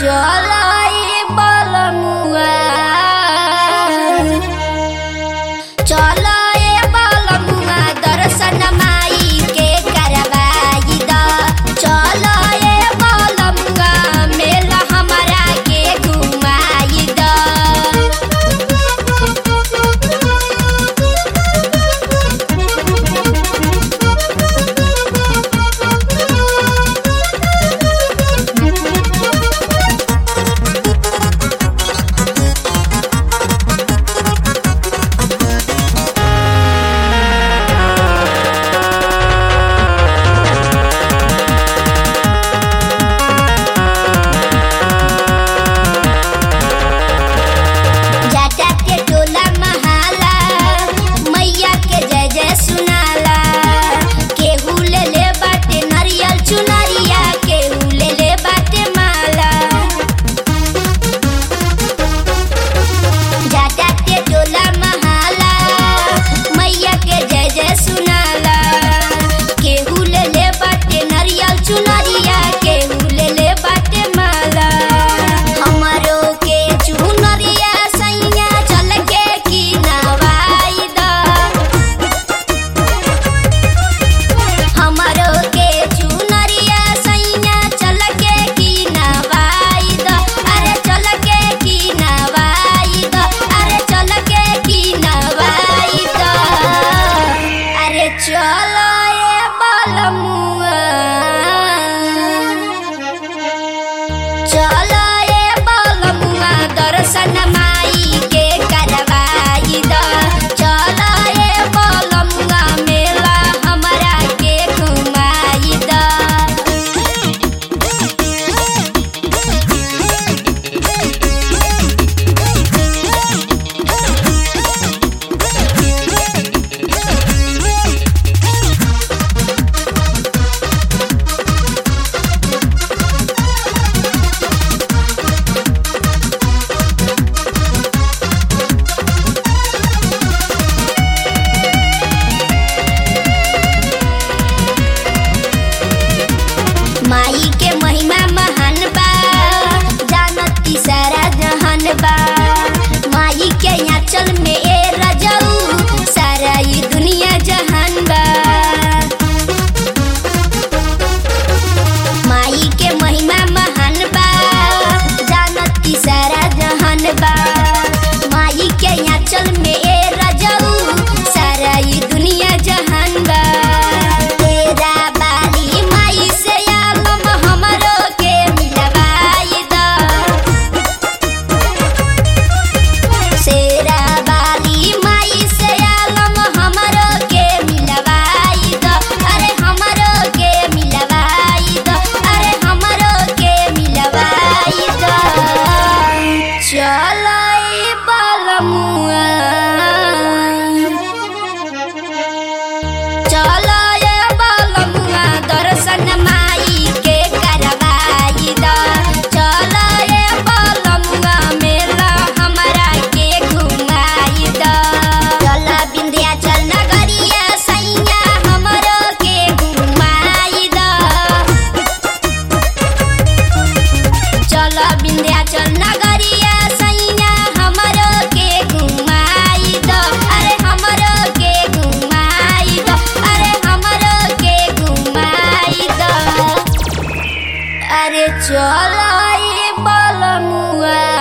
चलाई बलमुआ चलाई बलमुआ दर्शन माई के करवाई दा चलाई बलमुआ मेला हमरा के घुमाई दा। चलाई बलमुआ दर्शन माई के करवाई दा चलाई बलमुआ मेला हमरा के घुमाई दा। माई के महिमा महान बा जानती सारा जहान बा माई के आंचल में ए रजऊ सारा ये दुनिया जहान बा। माई के महिमा महान बा जानती सारा जहान बा माई के आंचल में ए रजऊ सारा ये दुनिया जहान बा। चलाई बलमुआ चलाई बलमुआ दर्शन माई के करवाई दा चलाई बलमुआ मेला हमरा के घुमाई दा। चला विंध्याचल नगरिया सैया हमरो के घुमाई दा चला विंध्याचल नगरिया चलाई बलमुआ।